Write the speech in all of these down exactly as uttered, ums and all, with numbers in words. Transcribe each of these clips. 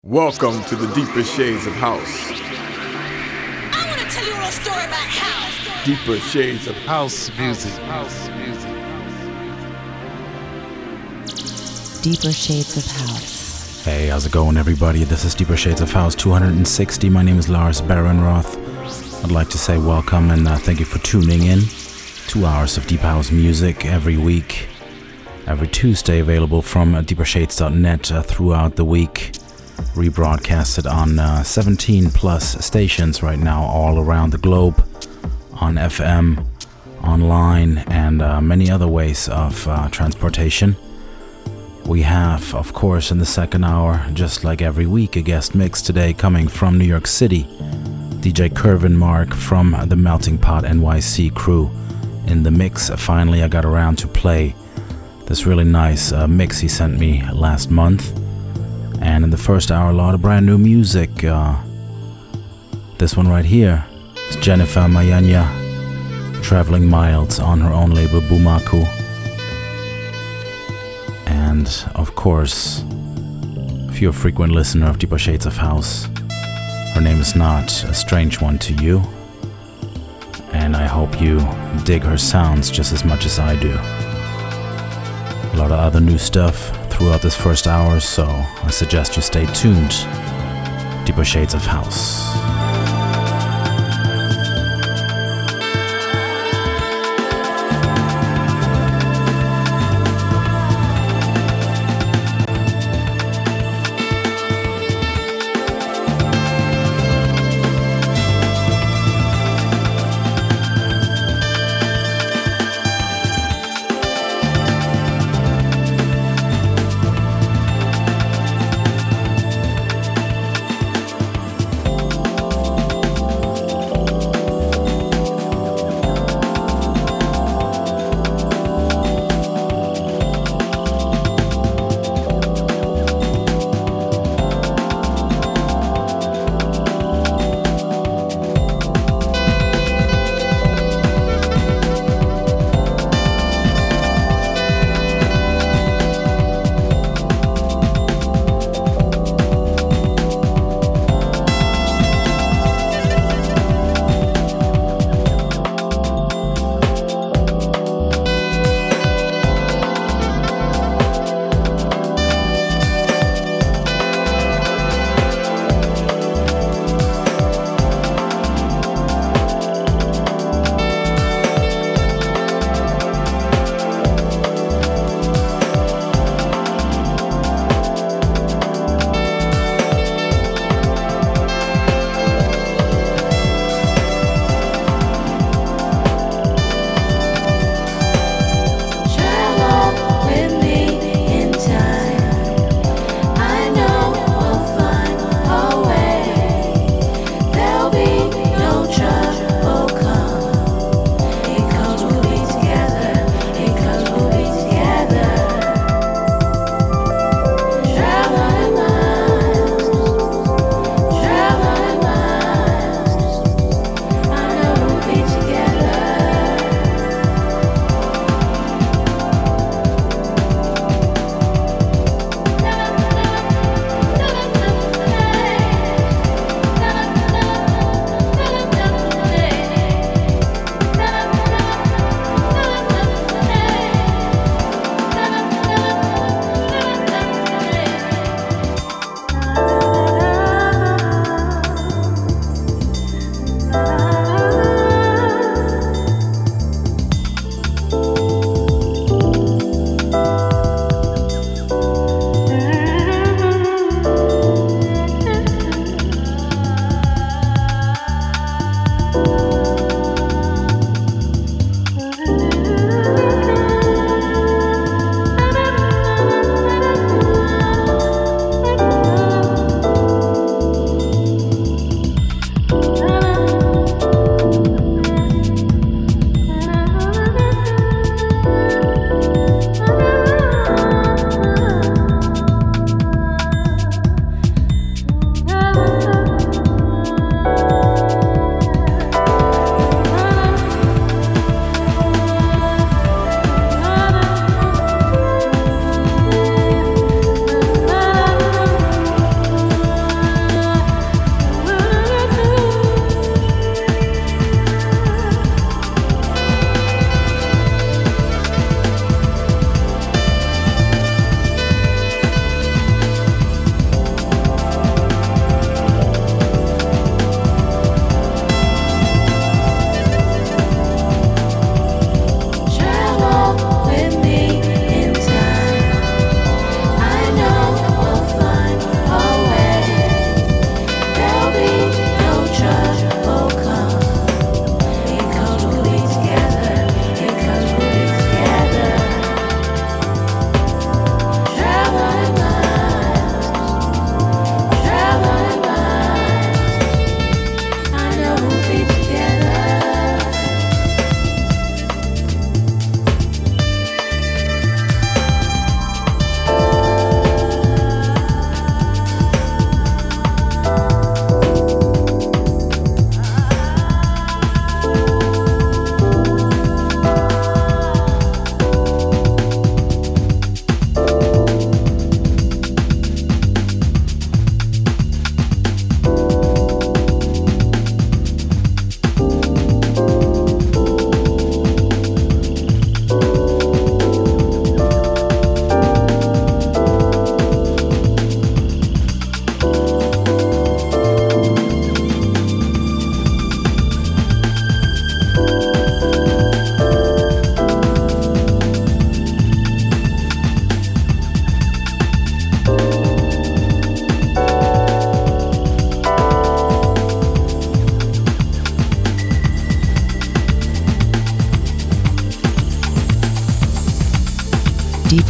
Welcome to the Deeper Shades of House. I want to tell you a little story about house. Deeper Shades of House music. House music. Deeper Shades of House. Hey, how's it going, everybody? This is Deeper Shades of House two hundred sixty. My name is Lars Barenroth. I'd like to say welcome and uh, thank you for tuning in. Two hours of deep house music every week, every Tuesday, available from uh, deeper shades dot net uh, throughout the week. Rebroadcasted on uh, seventeen plus stations right now all around the globe, on F M, online, and uh, many other ways of uh, transportation. We have, of course, in the second hour, just like every week, a guest mix today coming from New York City. D J Curvin Mark from the Melting Pot N Y C crew in the mix. Finally, I got around to play this really nice uh, mix he sent me last month. And in the first hour, a lot of brand new music. Uh, this one right here is Jennifer Mayanya, Traveling Miles, on her own label Bumaku. And of course, if you're a frequent listener of Deeper Shades of House, her name is not a strange one to you. And I hope you dig her sounds just as much as I do. A lot of other new stuff throughout this first hour, so I suggest you stay tuned. Deeper Shades of House.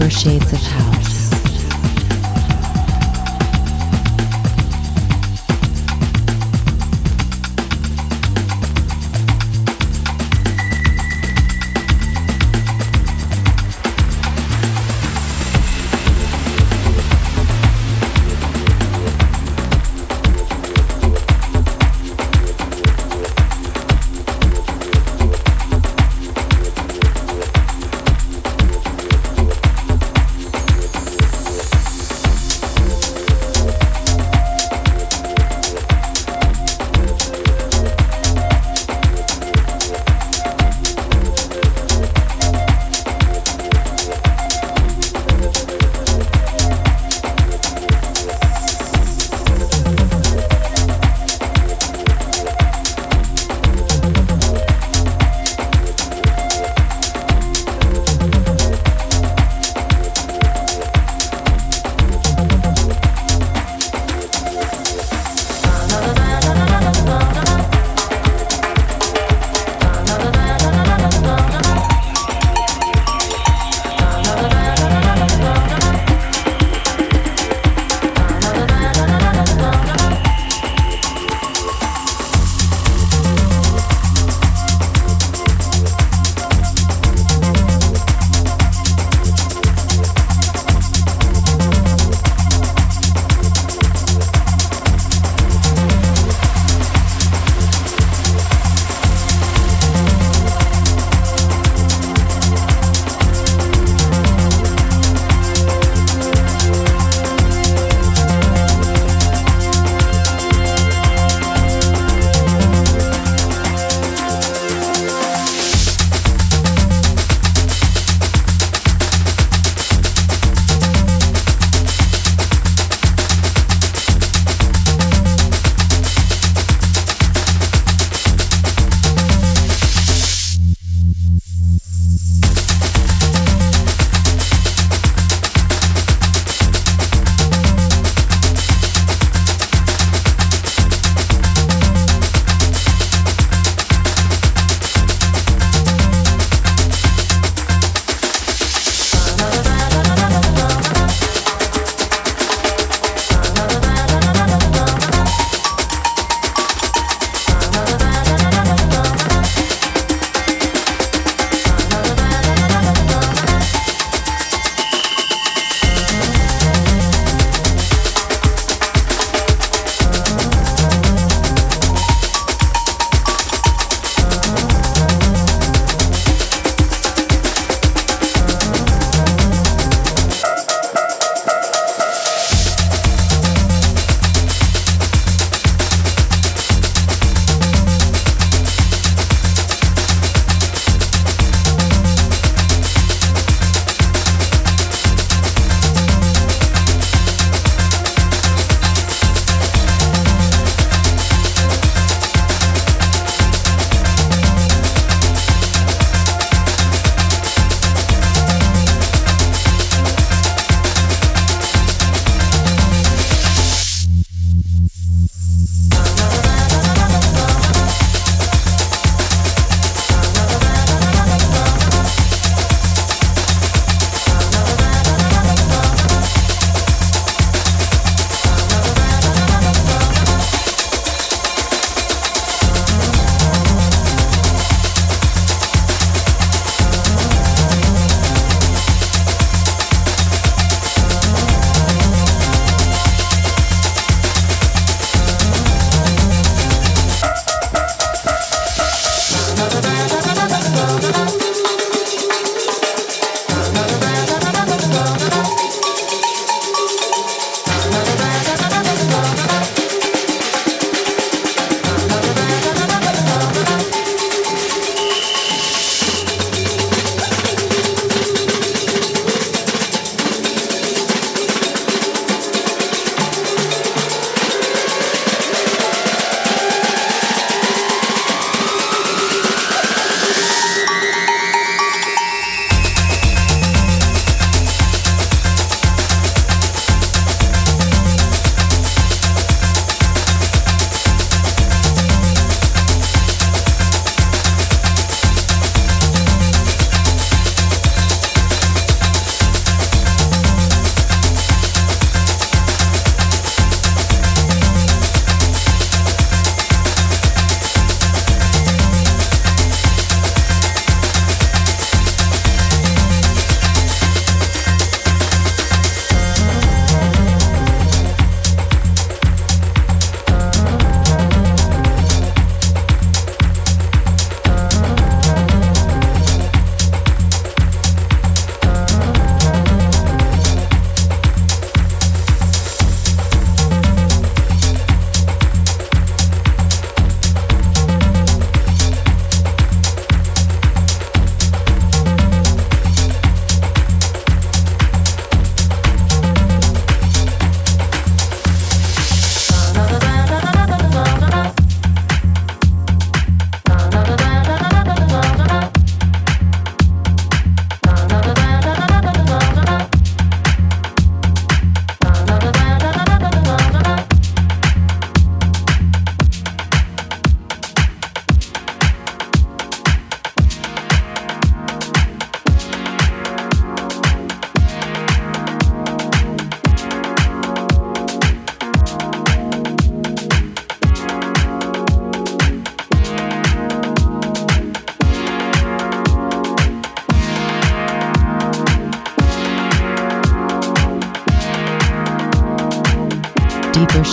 Deeper Shades of House.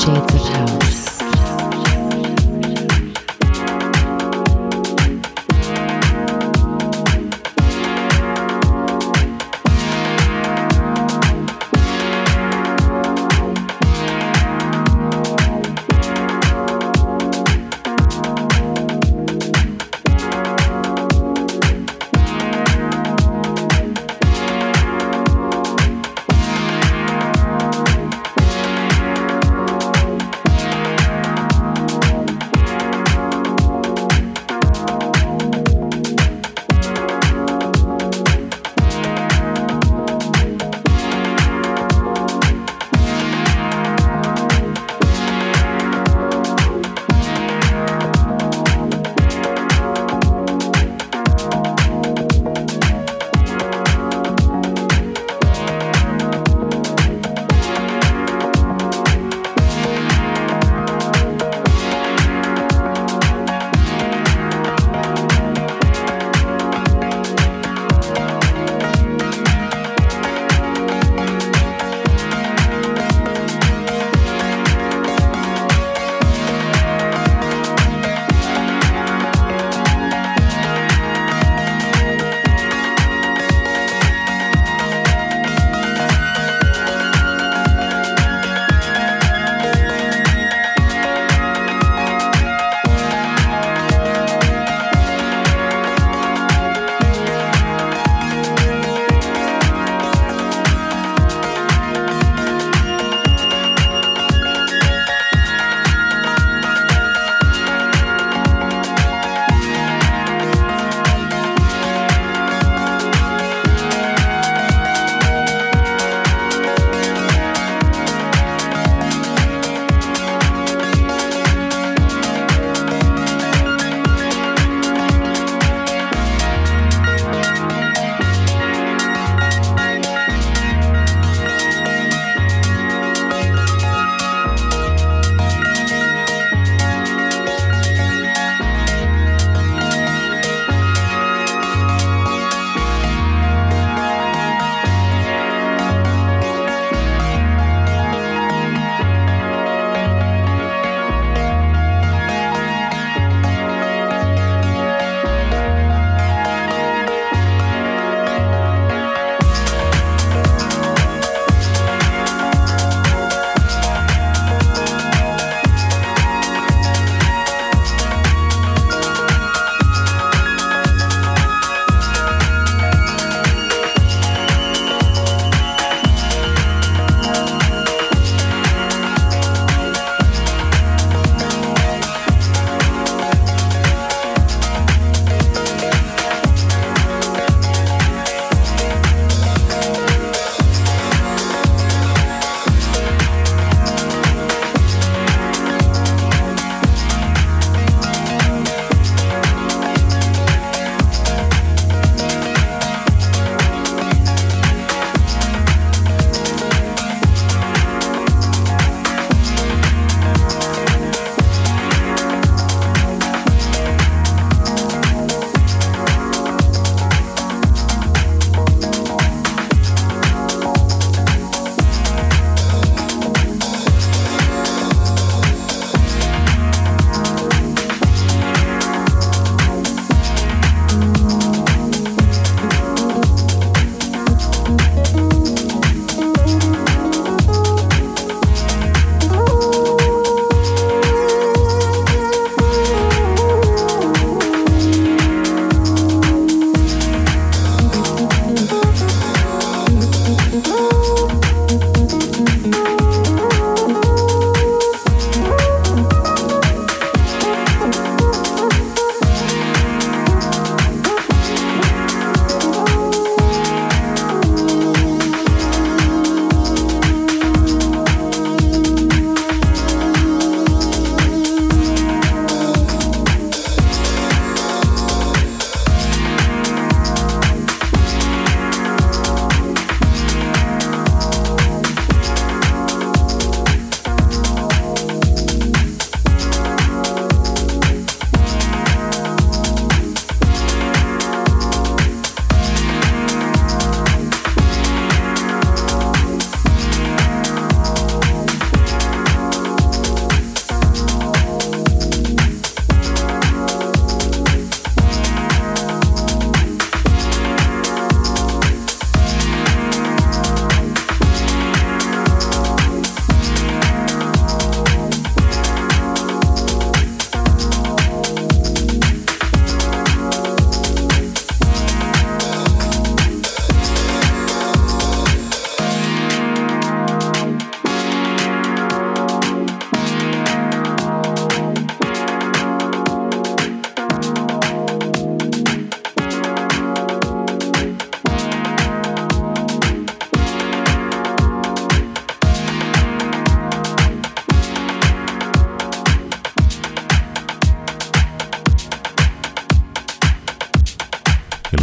Shades of House.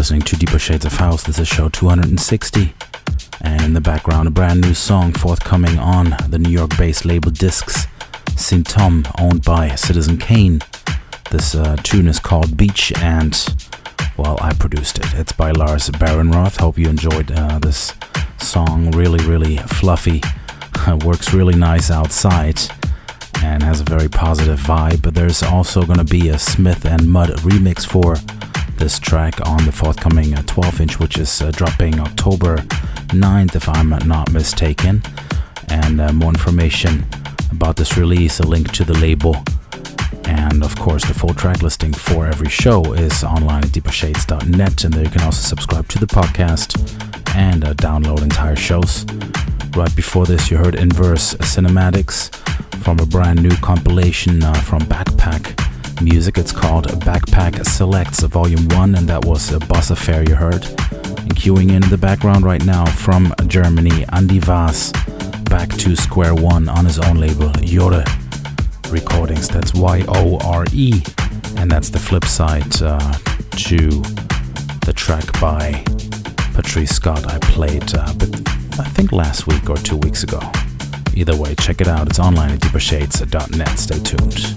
listening to Deeper Shades of House. This is show two hundred sixty. And in the background, a brand new song forthcoming on the New York-based label Discs Symptom, owned by Citizen Kane. This uh, tune is called Beach, and, well, I produced it. It's by Lars Barenroth. Hope you enjoyed uh, this song. Really, really fluffy. Works really nice outside and has a very positive vibe. But there's also going to be a Smith and Mud remix for this track on the forthcoming uh, twelve inch, which is uh, dropping October ninth, if I'm not mistaken. And uh, more information about this release, a link to the label, and of course the full track listing for every show is online at deeper shades dot net, and there you can also subscribe to the podcast and uh, download entire shows. Right before this, you heard Inverse Cinematics from a brand new compilation uh, from Backpack Music. It's called Backpack Selects Volume one, and that was a Boss Affair you heard. And queuing in in the background right now from Germany, Andy Vaas, back to square one on his own label, Yore Recordings. That's Y O R E, and that's the flip side uh, to the track by Patrice Scott I played, uh, but I think last week or two weeks ago. Either way, check it out. It's online at deeper shades dot net. Stay tuned.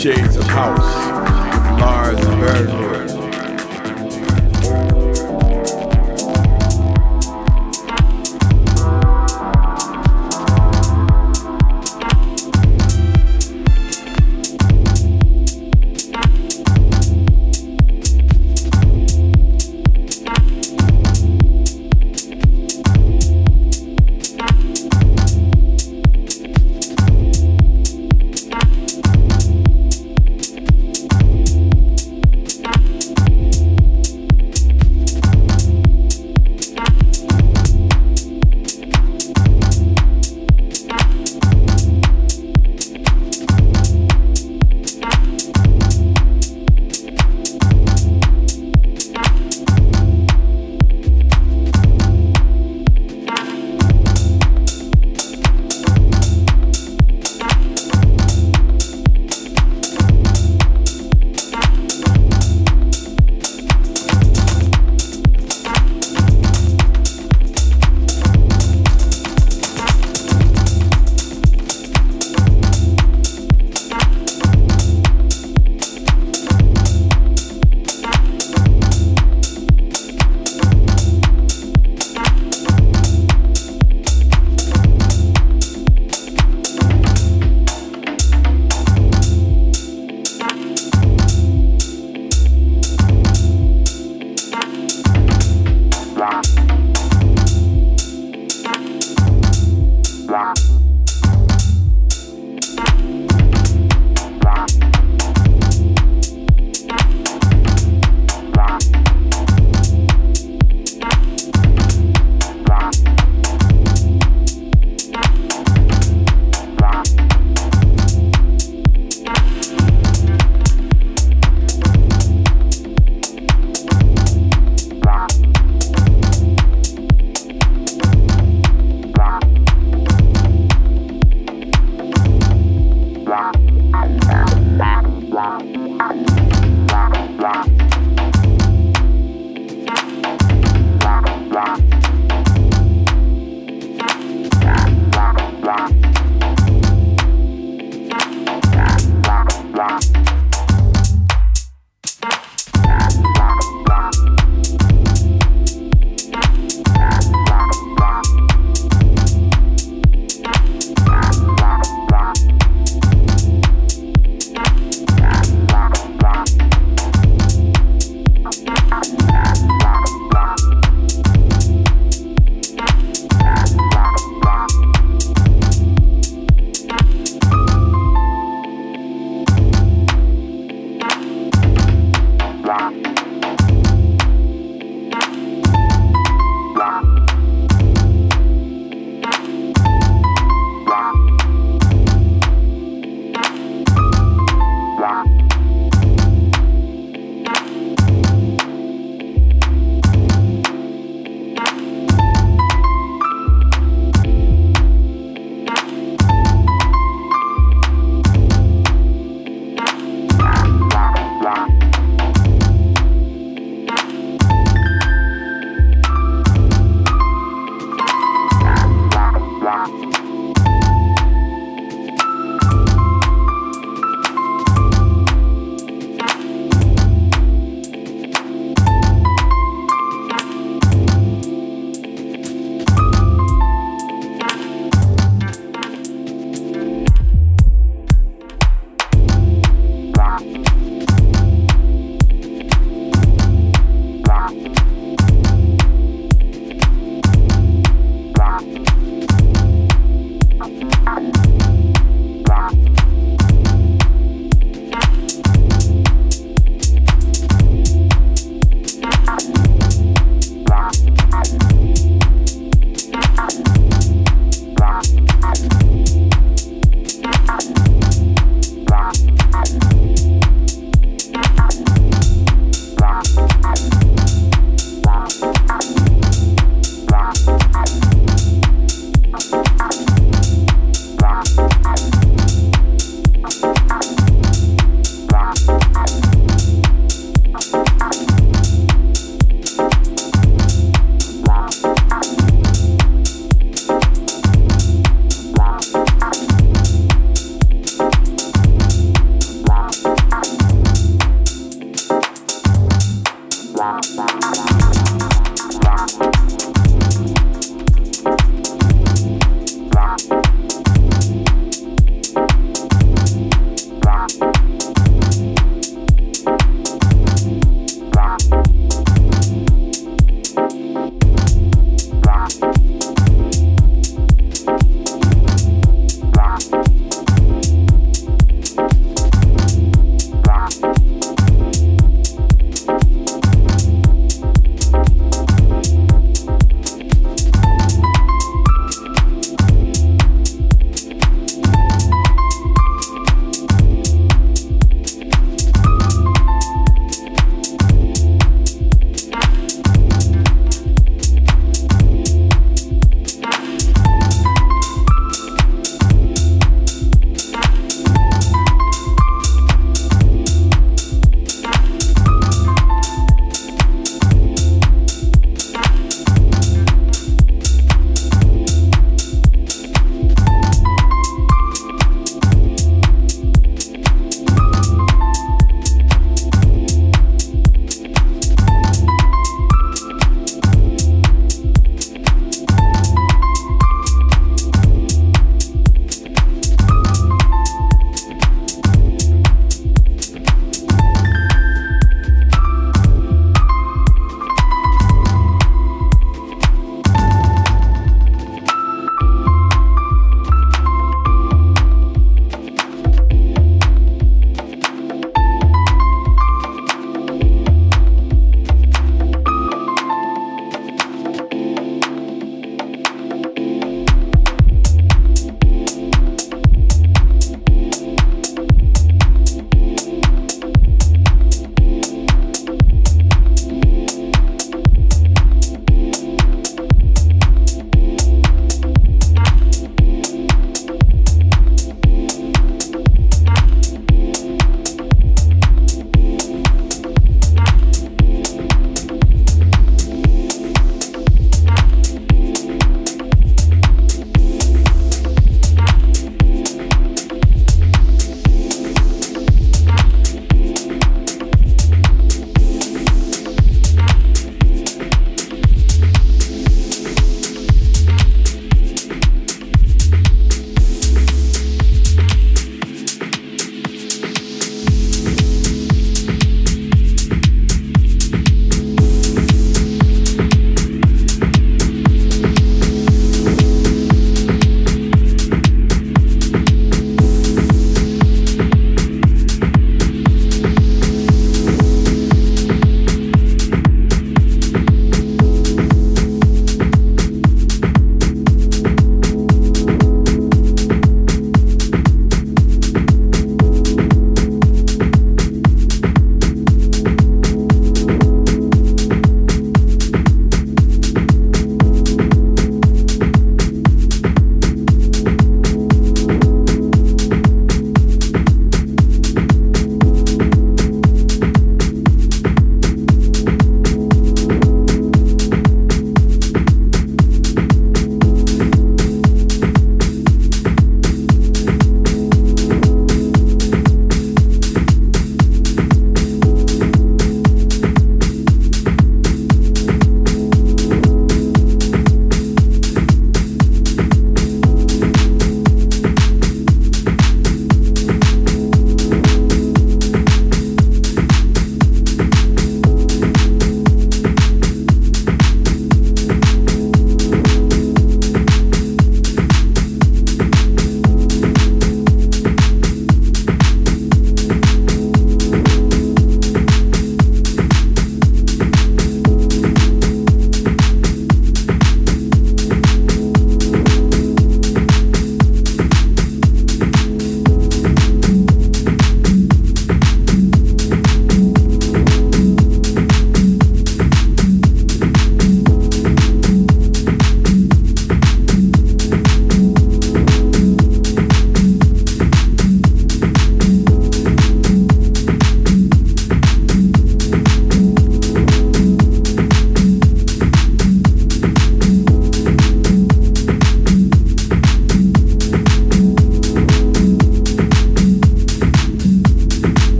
Shades of House with Lars Barenroth.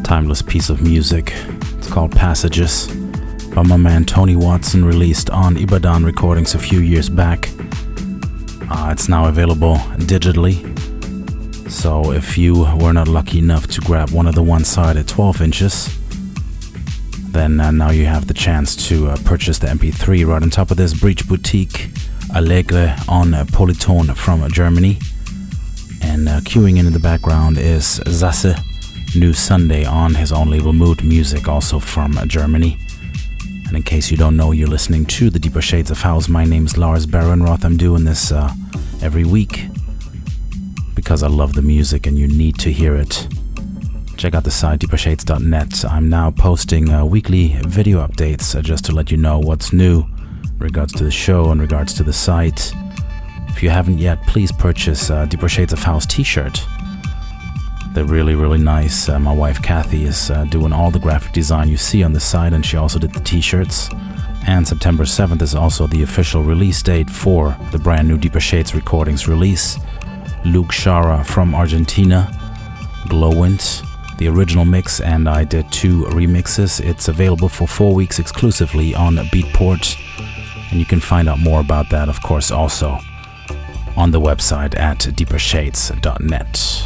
Timeless piece of music. It's called Passages by my man Tony Watson, released on Ibadan Recordings a few years back. Uh, it's now available digitally. So if you were not lucky enough to grab one of the one-sided twelve inches, then uh, now you have the chance to uh, purchase the M P three. Right on top of this, Breach Boutique, Allegre on uh, Polytone from uh, Germany. And uh, queuing in in the background is Zasse, New Sunday on his own label Mood Music, also from uh, Germany. And in case you don't know, you're listening to The Deeper Shades of House. My name is Lars Barenroth. I'm doing this uh, every week because I love the music and you need to hear it. Check out the site deeper shades dot net. I'm now posting uh, weekly video updates uh, just to let you know what's new in regards to the show, in regards to the site. If you haven't yet, please purchase uh, Deeper Shades of House t-shirt. They're really, really nice. Uh, my wife Kathy is uh, doing all the graphic design you see on the site, and she also did the t-shirts. And September seventh is also the official release date for the brand new Deeper Shades Recordings release. Luke Shara from Argentina, Glowint, the original mix, and I did two remixes. It's available for four weeks exclusively on Beatport, and you can find out more about that, of course, also on the website at deeper shades dot net.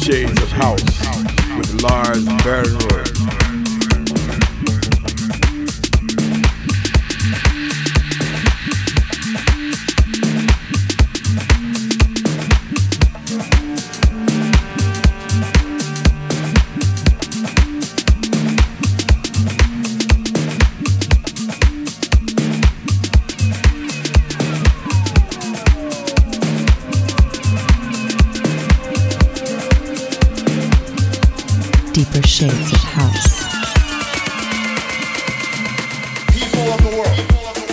Shades of House with Lars Bernroth. Deeper shades of house. People of the world.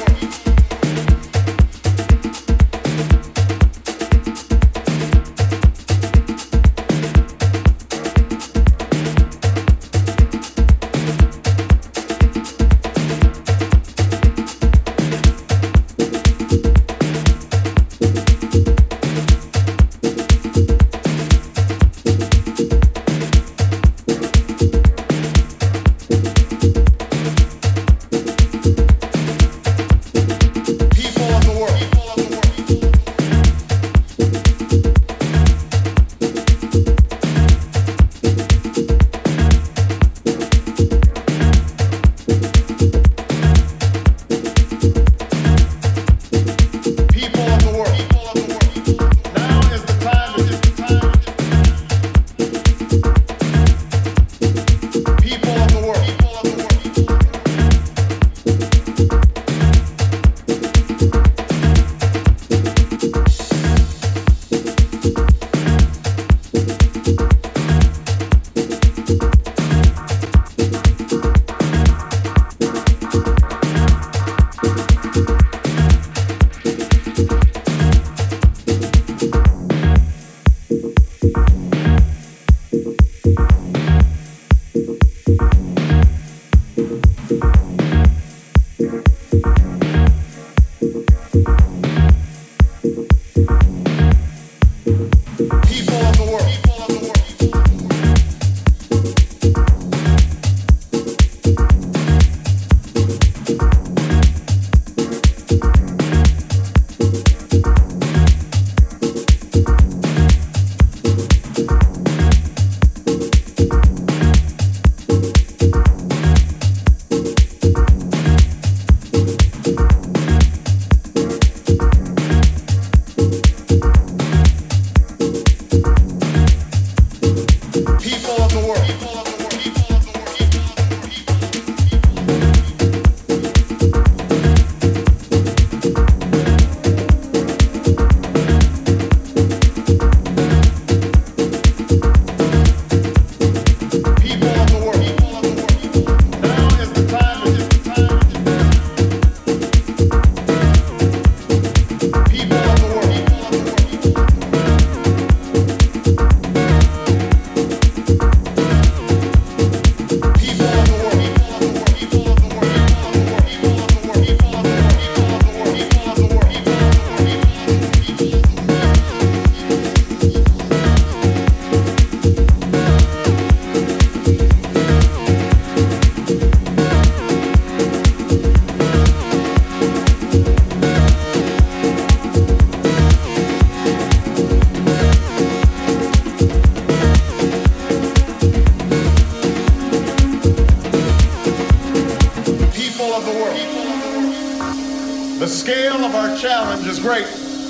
The scale of our challenge is great.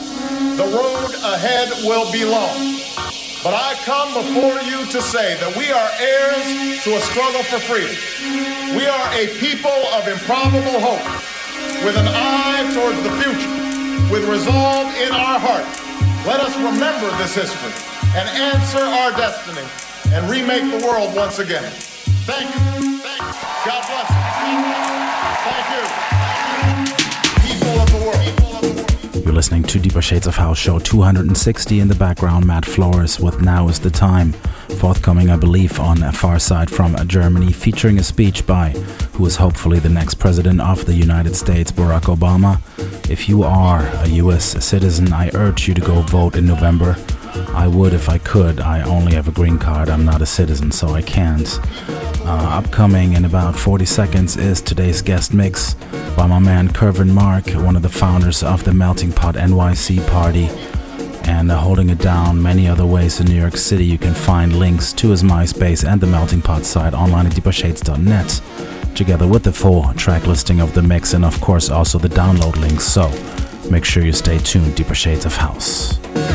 The road ahead will be long. But I come before you to say that we are heirs to a struggle for freedom. We are a people of improbable hope, with an eye towards the future, with resolve in our heart. Let us remember this history and answer our destiny and remake the world once again. Thank you. Thank you. God bless you. Thank you. People of the world. You're listening to Deeper Shades of House Show two hundred sixty. In the background, Matt Flores with Now Is the Time, forthcoming I believe on Far Side from Germany, featuring a speech by who is hopefully the next president of the United States, Barack Obama. If you are a U S citizen, I urge you to go vote in November. I would if I could. I only have a green card. I'm not a citizen, so I can't. Uh, upcoming in about forty seconds is today's guest mix by my man Kervin Mark, one of the founders of the Melting Pot N Y C party. and uh, holding it down many other ways in New York City. You can find links to his MySpace and the Melting Pot site online at deeper shades dot net, together with the full track listing of the mix and of course also the download links. So make sure you stay tuned. Deeper Shades of House.